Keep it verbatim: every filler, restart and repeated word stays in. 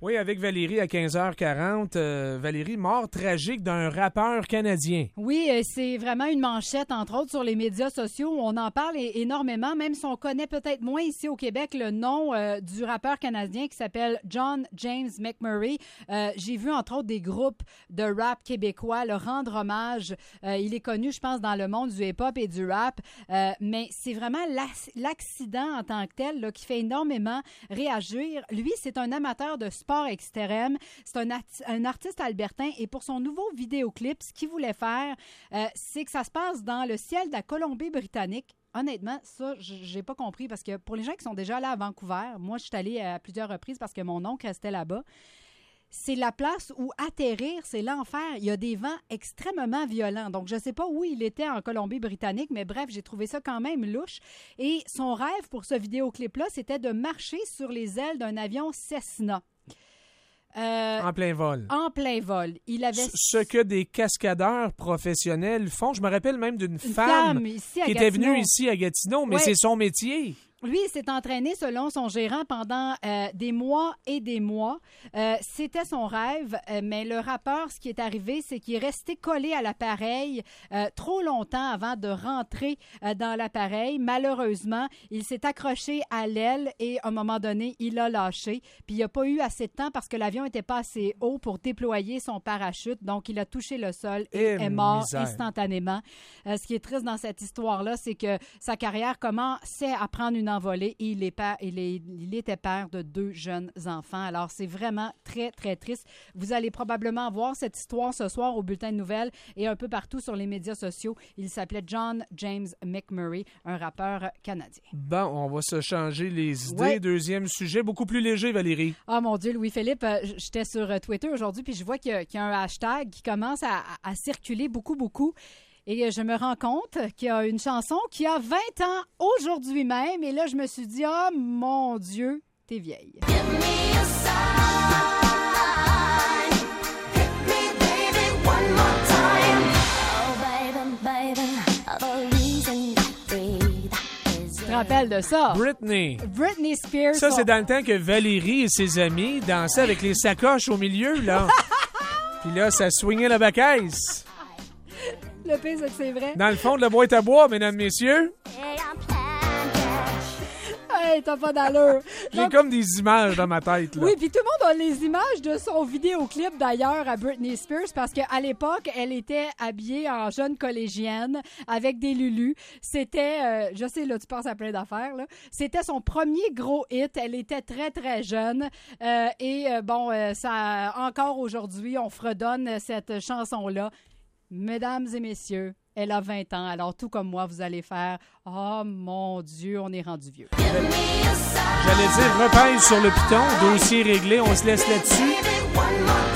Oui, avec Valérie à quinze heures quarante. Euh, Valérie, mort tragique d'un rappeur canadien. Oui, euh, c'est vraiment une manchette, entre autres, sur les médias sociaux. On en parle é- énormément, même si on connaît peut-être moins ici au Québec le nom euh, du rappeur canadien qui s'appelle John James McMurray. Euh, j'ai vu, entre autres, des groupes de rap québécois le rendre hommage. Euh, il est connu, je pense, dans le monde du hip-hop et du rap, euh, mais c'est vraiment l'ac- l'accident en tant que tel là, qui fait énormément réagir. Lui, c'est un amateur de sport extrême. C'est un, ati- un artiste albertain et pour son nouveau vidéoclip, ce qu'il voulait faire, euh, c'est que ça se passe dans le ciel de la Colombie-Britannique. Honnêtement, ça, j'ai pas compris parce que pour les gens qui sont déjà allés à Vancouver, moi, je suis allée à plusieurs reprises parce que mon oncle restait là-bas. C'est la place où atterrir, c'est l'enfer. Il y a des vents extrêmement violents. Donc, je ne sais pas où il était en Colombie-Britannique, mais bref, j'ai trouvé ça quand même louche. Et son rêve pour ce vidéoclip-là, c'était de marcher sur les ailes d'un avion Cessna. Euh, en plein vol. En plein vol. Il avait... Ce que des cascadeurs professionnels font. Je me rappelle même d'une femme, femme ici à qui Gatineau. était venue ici à Gatineau, mais ouais. c'est son métier. Lui, il s'est entraîné selon son gérant pendant euh, des mois et des mois. Euh, c'était son rêve, euh, mais le rappeur, ce qui est arrivé, c'est qu'il est resté collé à l'appareil euh, trop longtemps avant de rentrer euh, dans l'appareil. Malheureusement, il s'est accroché à l'aile et à un moment donné, il a lâché. Puis il n'a pas eu assez de temps parce que l'avion n'était pas assez haut pour déployer son parachute. Donc, il a touché le sol et, et est mort misère. instantanément. Euh, ce qui est triste dans cette histoire-là, c'est que sa carrière commençait à prendre une envolé et il, est père, il, est, il était père de deux jeunes enfants. Alors, c'est vraiment très, très triste. Vous allez probablement voir cette histoire ce soir au Bulletin de nouvelles et un peu partout sur les médias sociaux. Il s'appelait John James McMurray, un rappeur canadien. Bon, on va se changer les idées. Ouais. Deuxième sujet, beaucoup plus léger, Valérie. Ah, mon Dieu, Louis-Philippe, euh, j'étais sur euh, Twitter aujourd'hui puis je vois qu'il y a, qu'il y a un hashtag qui commence à, à, à circuler beaucoup, beaucoup. Et je me rends compte qu'il y a une chanson qui a vingt ans aujourd'hui même. Et là, je me suis dit, ah, oh, mon Dieu, t'es vieille. Give me a sign. Hit me, baby, one more time. Oh, baby, baby, the reason I breathe is... Tu te rappelles de ça? Britney. Britney Spears. Ça, c'est dans le temps que Valérie et ses amis dansaient avec les sacoches au milieu, là. Puis là, ça swingait la bacaisse. Le pire, c'est que c'est vrai. Dans le fond de la boîte à bois, mesdames, messieurs. Hey, t'as pas d'allure. J'ai Donc, comme des images dans ma tête, là. oui, puis tout le monde a les images de son vidéoclip, d'ailleurs, à Britney Spears, parce qu'à l'époque, elle était habillée en jeune collégienne avec des lulus. C'était, euh, je sais, là, tu penses à plein d'affaires, là. C'était son premier gros hit. Elle était très, très jeune. Euh, et, euh, bon, euh, ça, encore aujourd'hui, on fredonne cette chanson-là. Mesdames et messieurs, elle a vingt ans. Alors, tout comme moi, vous allez faire « Oh, mon Dieu, on est rendu vieux. » J'allais dire, repère sur le piton, dossier réglé, on se laisse là-dessus.